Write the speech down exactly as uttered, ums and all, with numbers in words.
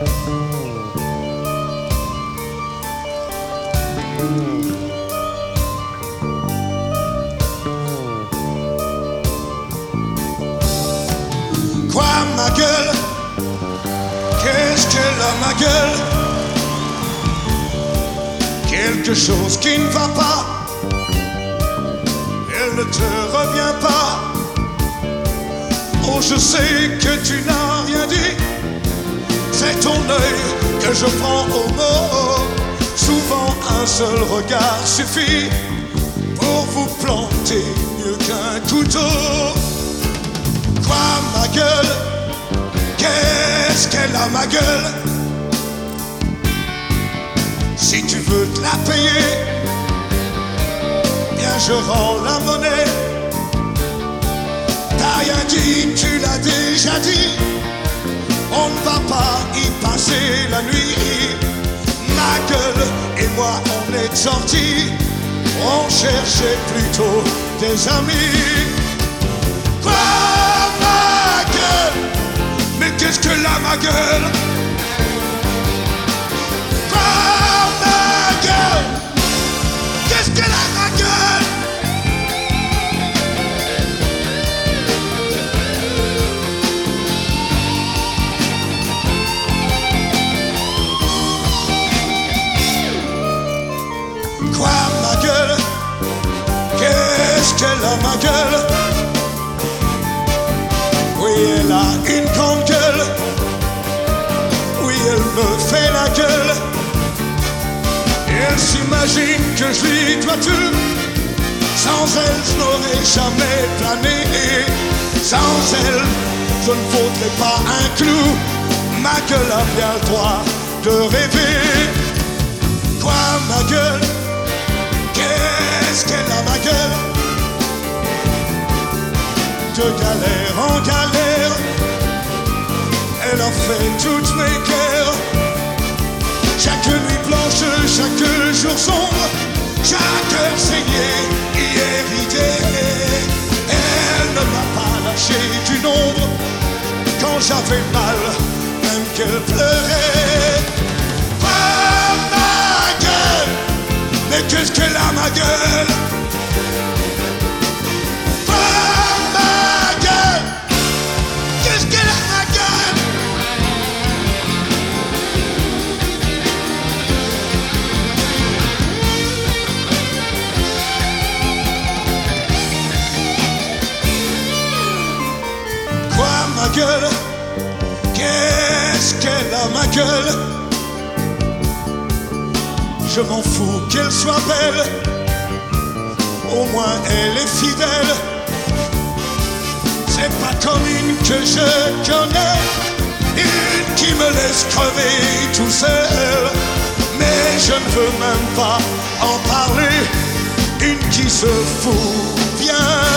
Quoi, ma gueule? Qu'est-ce qu'elle a, ma gueule? Quelque chose qui ne va pas. Elle ne te revient pas. Oh, je sais que tu n'as rien dit. C'est ton œil que je prends au mot. Souvent un seul regard suffit pour vous planter mieux qu'un couteau. Quoi, ma gueule? Qu'est-ce qu'elle a, ma gueule? Si tu veux te la payer, bien je rends la monnaie. T'as rien dit, tu l'as déjà dit. On ne va pas y passer la nuit. Ma gueule et moi on est sortis. On cherchait plutôt des amis. Quoi, ma gueule? Mais qu'est-ce que là, ma gueule? Quoi, ma gueule? Qu'est-ce que là, ma gueule? Quoi, ma gueule? Qu'est-ce qu'elle a, ma gueule? Oui, elle a une grande gueule. Oui, elle me fait la gueule. Et elle s'imagine que je lui dois tout. Sans elle, je n'aurais jamais plané. Sans elle, je ne vaudrais pas un clou. Ma gueule a bien le droit de rêver. Quoi, ma gueule? Qu'est-ce qu'elle a, ma gueule? De galère en galère, elle a fait toutes mes guerres. Chaque nuit blanche, chaque jour sombre, chaque heure saignée, hier idée. Elle ne m'a pas lâché du nombre quand j'avais mal, même qu'elle pleurait. Oh, ma gueule, mais qu'est-ce qu'elle a, ma gueule? Ma gueule, qu'est-ce qu'elle a, ma gueule? Je m'en fous qu'elle soit belle, au moins elle est fidèle. C'est pas comme une que je connais, une qui me laisse crever tout seul. Mais je ne veux même pas en parler, une qui se fout bien